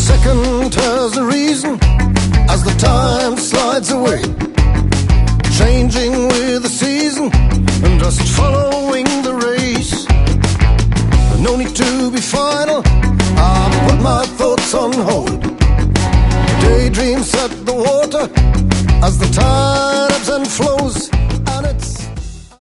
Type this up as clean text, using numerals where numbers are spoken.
second has a reason as the time slides away, changing with the season and just following the race. No need to be final, I'll put my thoughts on hold. Daydreams at the water as the tide